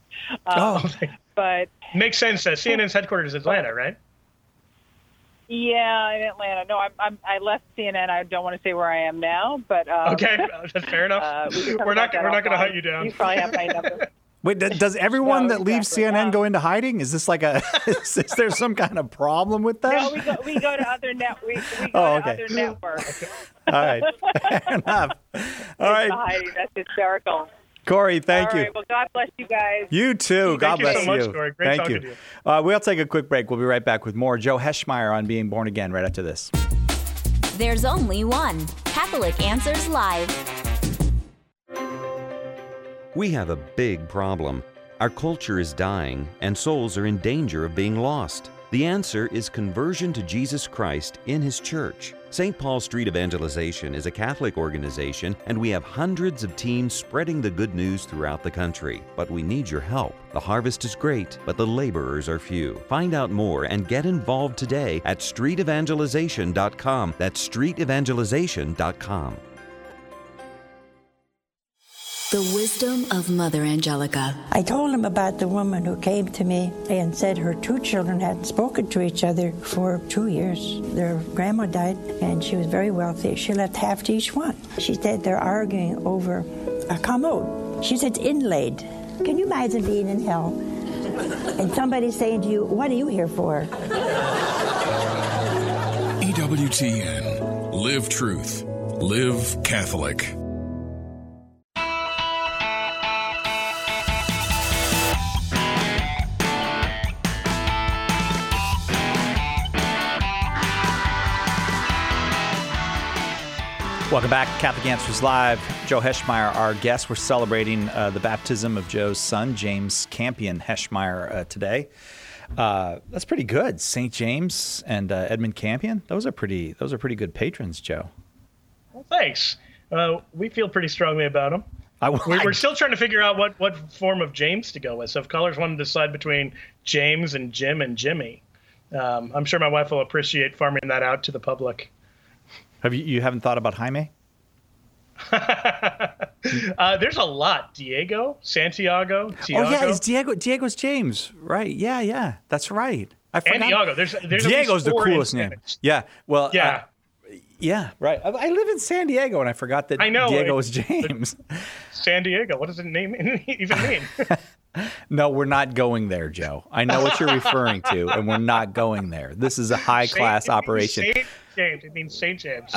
But makes sense. CNN's headquarters is Atlanta, right? Yeah, in Atlanta. No, I left CNN. I don't want to say where I am now, but okay, that's fair enough. We're not going to hunt you down. You probably have my number. Wait, does everyone that leaves CNN go into hiding? Is this like is there some kind of problem with that? No, we go to other we go to other networks. All right. Fair enough. All right. Hiding. That's hysterical. Corey, thank you. All right, well, God bless you guys. You too. God bless you. Thank you so much, Corey. Great talking to you. We'll take a quick break. We'll be right back with more Joe Heschmeyer on Being Born Again right after this. There's only one Catholic Answers Live. We have a big problem. Our culture is dying, and souls are in danger of being lost. The answer is conversion to Jesus Christ in His church. St. Paul Street Evangelization is a Catholic organization, and we have hundreds of teams spreading the good news throughout the country. But we need your help. The harvest is great, but the laborers are few. Find out more and get involved today at streetevangelization.com. That's streetevangelization.com. The wisdom of Mother Angelica. I told him about the woman who came to me and said her two children hadn't spoken to each other for 2 years. Their grandma died, and she was very wealthy. She left half to each one. She said they're arguing over a commode. She said it's inlaid. Can you imagine being in hell and somebody saying to you, "What are you here for?" EWTN. Live truth. Live Catholic. Welcome back, Catholic Answers Live. Joe Heschmeyer, our guest. We're celebrating the baptism of Joe's son, James Campion Heschmeyer, today. That's pretty good. St. James and Edmund Campion. Those are pretty good patrons, Joe. Well, thanks. We feel pretty strongly about them. We're still trying to figure out what form of James to go with. So if callers want to decide between James and Jim and Jimmy, I'm sure my wife will appreciate farming that out to the public. You haven't thought about Jaime? There's a lot. Diego, Santiago, Tiago. Oh yeah, it's Diego. Diego's James, right? Yeah, that's right. I forgot. And Diego. There's Diego's the coolest name. Yeah. Well. Yeah. Yeah. Right. I live in San Diego, and I forgot that Diego was James. San Diego. What does the name even mean? No, we're not going there, Joe. I know what you're referring to, and we're not going there. This is a high-class operation. Saint James. It means St. James.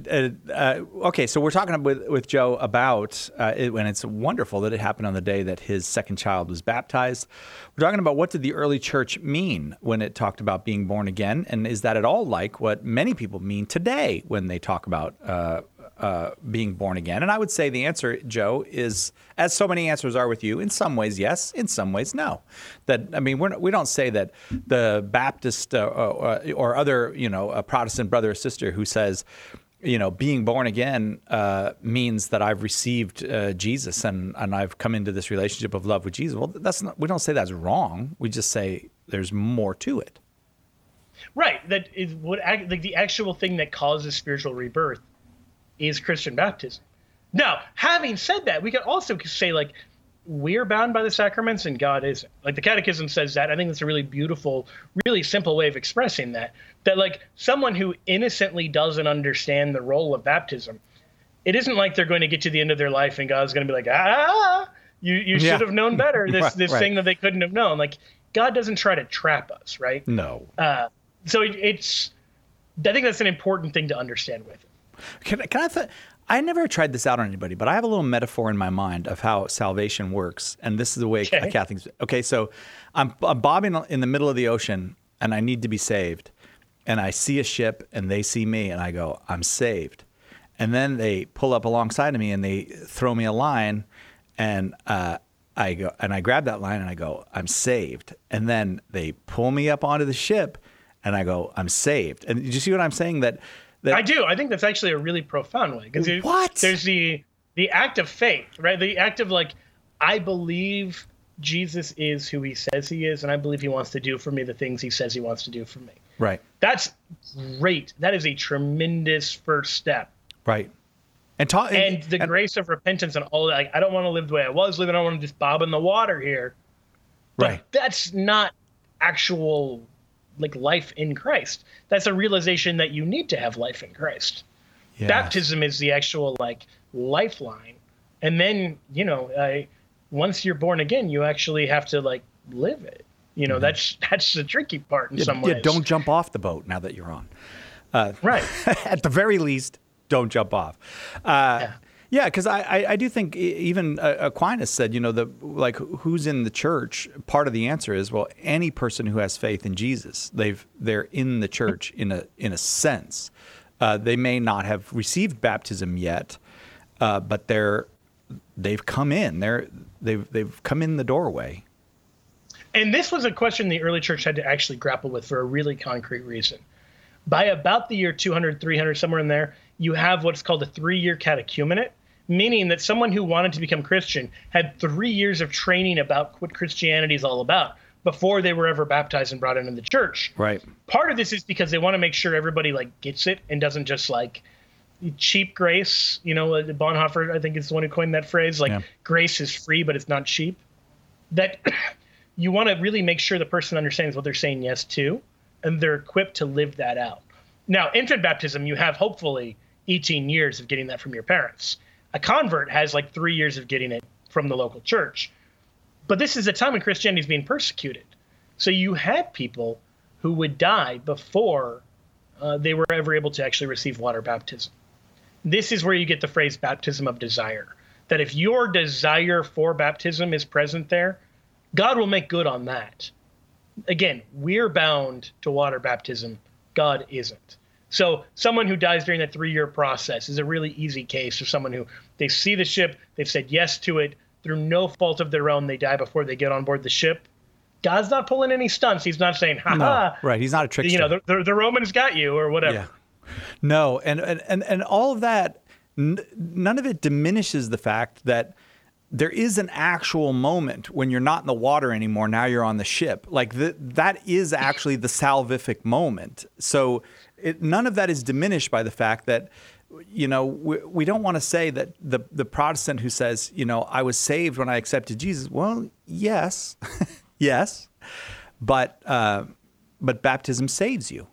Okay, so we're talking with Joe about and it's wonderful that it happened on the day that his second child was baptized. We're talking about what did the early church mean when it talked about being born again, and is that at all like what many people mean today when they talk about being born again? And I would say the answer, Joe, is, as so many answers are with you, in some ways yes, in some ways no. We don't say that the Baptist or other a Protestant brother or sister who says, being born again means that I've received Jesus and I've come into this relationship of love with Jesus. Well, we don't say that's wrong. We just say there's more to it. Right. That is the actual thing that causes spiritual rebirth is Christian baptism. Now, having said that, we could also say, we're bound by the sacraments and God isn't. The Catechism says that. I think that's a really beautiful, really simple way of expressing that. That, someone who innocently doesn't understand the role of baptism, it isn't like they're going to get to the end of their life and God's going to be like, you should have known better, this thing that they couldn't have known. God doesn't try to trap us, right? No. So I think that's an important thing to understand with it. I never tried this out on anybody, but I have a little metaphor in my mind of how salvation works, and this is the way Catholics. Okay, so I'm bobbing in the middle of the ocean, and I need to be saved, and I see a ship, and they see me, and I go, I'm saved, and then they pull up alongside of me, and they throw me a line, and I go, and I grab that line, and I go, I'm saved, and then they pull me up onto the ship, and I go, I'm saved, and did you see what I'm saying? That I do. I think that's actually a really profound way. Because there's the act of faith, right? The act of I believe Jesus is who he says he is, and I believe he wants to do for me the things he says he wants to do for me. Right. That's great. That is a tremendous first step. Right. And the grace of repentance and all that. I don't want to live the way I was living. I don't want to just bob in the water here. But right. That's not actual life in Christ. That's a realization that you need to have life in Christ. Yes. Baptism is the actual lifeline. And then, once you're born again, you actually have to like live it. You know, that's the tricky part in some ways. Yeah, don't jump off the boat now that you're on. Right. At the very least, don't jump off. Yeah, because I do think even Aquinas said, you know, who's in the church, part of the answer is, well, any person who has faith in Jesus, they're in the church in a sense. They may not have received baptism yet, but they've come in. They've come in the doorway. And this was a question the early church had to actually grapple with for a really concrete reason. By about the year 200, 300, somewhere in there, you have what's called a 3-year catechumenate, meaning that someone who wanted to become Christian had 3 years of training about what Christianity is all about before they were ever baptized and brought into the church. Right. Part of this is because they want to make sure everybody like gets it and doesn't just like cheap grace. You know, Bonhoeffer, I think, is the one who coined that phrase. Like, grace is free, but it's not cheap. That you want to really make sure the person understands what they're saying yes to, and they're equipped to live that out. Now, infant baptism, you have hopefully 18 years of getting that from your parents. A convert has like 3 years of getting it from the local church. But this is a time when Christianity is being persecuted. So you had people who would die before they were ever able to actually receive water baptism. This is where you get the phrase baptism of desire, that if your desire for baptism is present there, God will make good on that. Again, we're bound to water baptism. God isn't. So someone who dies during that 3-year process is a really easy case of someone who they see the ship, they've said yes to it, through no fault of their own, they die before they get on board the ship. God's not pulling any stunts. He's not saying, ha ha. No, right. He's not a trickster. You know, the Romans got you or whatever. Yeah. No, and all of that, none of it diminishes the fact that there is an actual moment when you're not in the water anymore. Now you're on the ship. Like that is actually the salvific moment. So none of that is diminished by the fact that, you know, we don't want to say that the Protestant who says, you know, I was saved when I accepted Jesus. Well, yes, yes, but baptism saves you.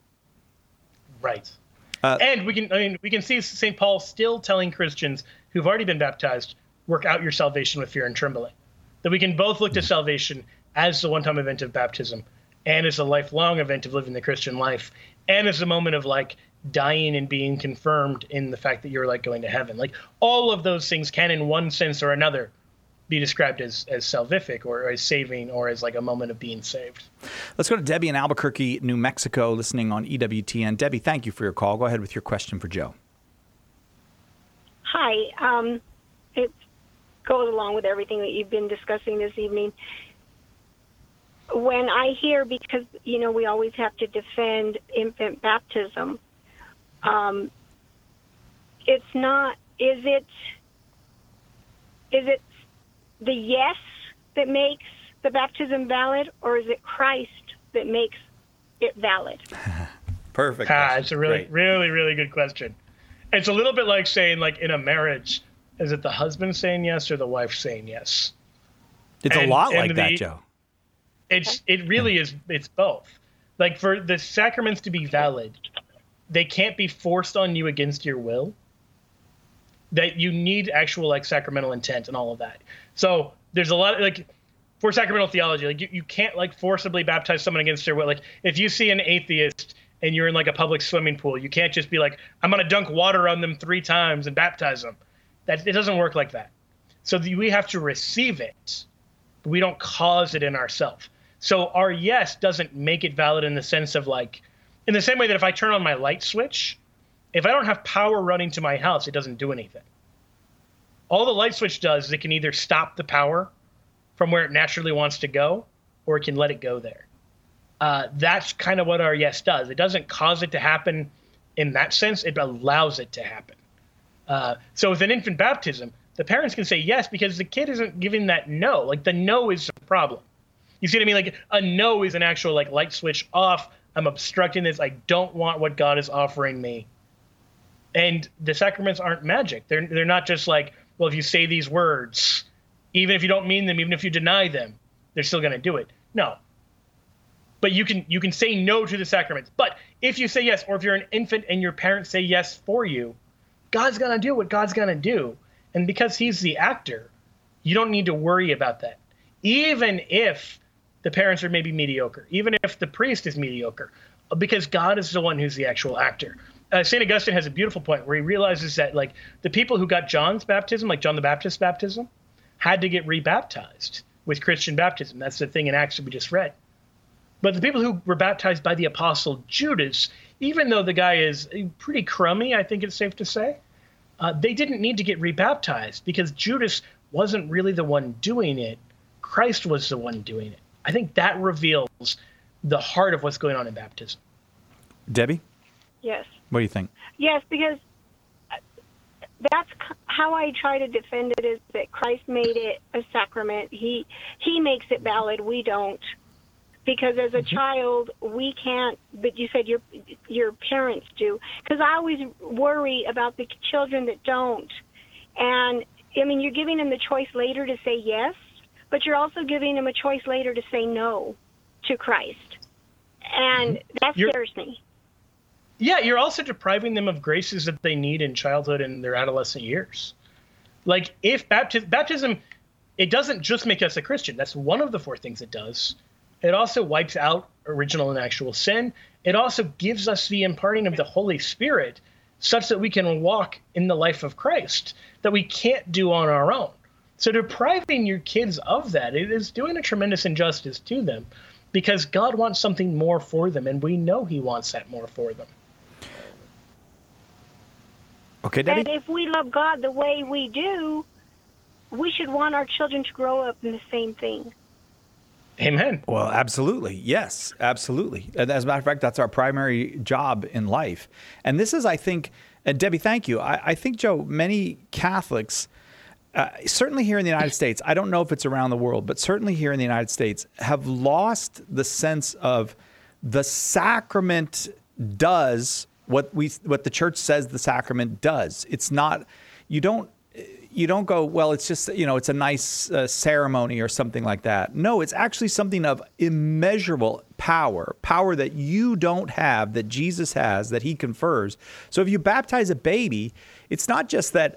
Right. And we can see St. Paul still telling Christians who've already been baptized, work out your salvation with fear and trembling. That we can both look to salvation as the one-time event of baptism and as a lifelong event of living the Christian life and as a moment of like dying and being confirmed in the fact that you're like going to heaven. Like all of those things can in one sense or another be described as salvific or as saving or as like a moment of being saved. Let's go to Debbie in Albuquerque, New Mexico, listening on EWTN. Debbie, thank you for your call. Go ahead with your question for Joe. Hi. It goes along with everything that you've been discussing this evening. When I hear, because, you know, we always have to defend infant baptism, it's not, is it the yes that makes the baptism valid, or is it Christ that makes it valid? Perfect. It's a really, really, really good question. It's a little bit like saying, like, in a marriage, is it the husband saying yes or the wife saying yes? It's a lot like that, Joe. It really is. It's both. Like, for the sacraments to be valid, they can't be forced on you against your will. That you need actual like sacramental intent and all of that. So there's a lot of, like, for sacramental theology, like you can't like forcibly baptize someone against their will. Like if you see an atheist and you're in like a public swimming pool, you can't just be like, I'm going to dunk water on them 3 times and baptize them. It doesn't work like that. So we have to receive it, but we don't cause it in ourselves. So our yes doesn't make it valid in the sense of like, in the same way that if I turn on my light switch, if I don't have power running to my house, it doesn't do anything. All the light switch does is it can either stop the power from where it naturally wants to go, or it can let it go there. That's kind of what our yes does. It doesn't cause it to happen in that sense. It allows it to happen. So with an infant baptism, the parents can say yes because the kid isn't giving that no. Like the no is the problem. You see what I mean? Like a no is an actual like light switch off. I'm obstructing this. I don't want what God is offering me. And the sacraments aren't magic. They're not just like, well, if you say these words, even if you don't mean them, even if you deny them, they're still going to do it. No. But you can say no to the sacraments. But if you say yes, or if you're an infant and your parents say yes for you, God's going to do what God's going to do. And because he's the actor, You don't need to worry about that. Even if the parents are maybe mediocre, even if the priest is mediocre, because God is the one who's the actual actor. St. Augustine has a beautiful point where he realizes that like the people who got John's baptism, like John the Baptist's baptism, had to get rebaptized with Christian baptism. That's the thing in Acts that we just read. But the people who were baptized by the apostle Judas, even though the guy is pretty crummy, I think it's safe to say, they didn't need to get rebaptized because Judas wasn't really the one doing it. Christ was the one doing it. I think that reveals the heart of what's going on in baptism. Debbie? Yes. What do you think? Yes, because that's how I try to defend it, is that Christ made it a sacrament. He makes it valid. We don't. Because as a child, we can't, but you said your parents do. Because I always worry about the children that don't. And, I mean, you're giving them the choice later to say yes, but you're also giving them a choice later to say no to Christ. And that scares me. Yeah, you're also depriving them of graces that they need in childhood and their adolescent years. Like, if baptism, it doesn't just make us a Christian. That's one of the 4 things it does. It also wipes out original and actual sin. It also gives us the imparting of the Holy Spirit such that we can walk in the life of Christ that we can't do on our own. So depriving your kids of that, it is doing a tremendous injustice to them because God wants something more for them, and we know he wants that more for them. Okay, Debbie? And if we love God the way we do, we should want our children to grow up in the same thing. Amen. Well, absolutely. Yes, absolutely. And as a matter of fact, that's our primary job in life. And this is, I think, and Debbie, thank you. I think, Joe, many Catholics, certainly here in the United States, I don't know if it's around the world, but certainly here in the United States, have lost the sense of the sacrament does what the church says the sacrament does. It's not, you don't go, well, it's just, it's a nice ceremony or something like that. No, it's actually something of immeasurable power that you don't have, that Jesus has, that he confers. So if you baptize a baby, it's not just that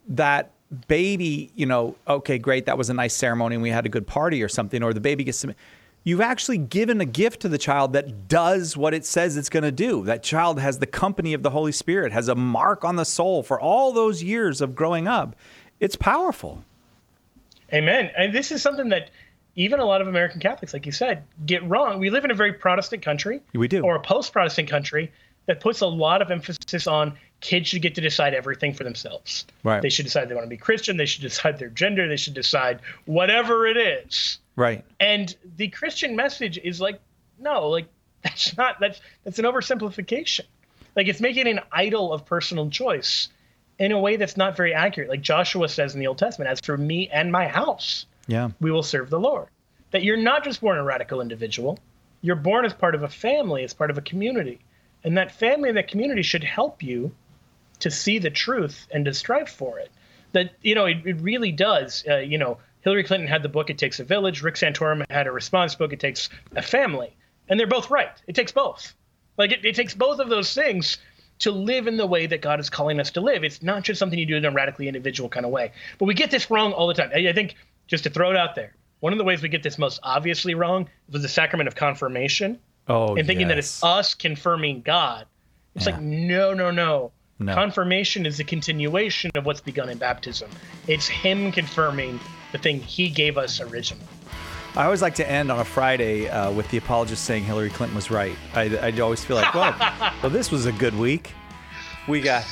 baby, okay, great, that was a nice ceremony and we had a good party or something, or the baby gets some. You've actually given a gift to the child that does what it says it's going to do. That child has the company of the Holy Spirit, has a mark on the soul for all those years of growing up. It's powerful. Amen. And this is something that even a lot of American Catholics, like you said, get wrong. We live in a very Protestant country. We do. Or a post-Protestant country that puts a lot of emphasis on kids should get to decide everything for themselves. Right. They should decide they want to be Christian. They should decide their gender. They should decide whatever it is. Right. And the Christian message is like, no, like that's an oversimplification. Like it's making an idol of personal choice in a way that's not very accurate. Like Joshua says in the Old Testament, as for me and my house, we will serve the Lord. That you're not just born a radical individual. You're born as part of a family, as part of a community. And that family and that community should help you to see the truth and to strive for it. That, it really does. Hillary Clinton had the book, It Takes a Village. Rick Santorum had a response book, It Takes a Family. And they're both right. It takes both. Like it takes both of those things to live in the way that God is calling us to live. It's not just something you do in a radically individual kind of way. But we get this wrong all the time. I think, just to throw it out there, one of the ways we get this most obviously wrong was the sacrament of confirmation. Oh, and thinking that it's us confirming God. It's like, no. Confirmation is the continuation of what's begun in baptism. It's him confirming the thing he gave us originally. I always like to end on a Friday with the apologist saying Hillary Clinton was right. I always feel like, well, this was a good week. We got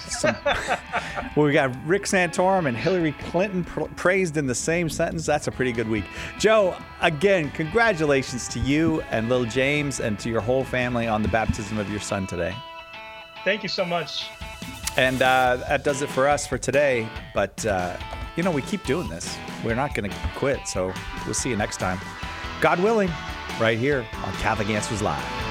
we got Rick Santorum and Hillary Clinton praised in the same sentence. That's a pretty good week. Joe, again, congratulations to you and little James and to your whole family on the baptism of your son today. Thank you so much. And that does it for us for today. But, we keep doing this. We're not going to quit. So we'll see you next time. God willing, right here on Catholic Answers Live.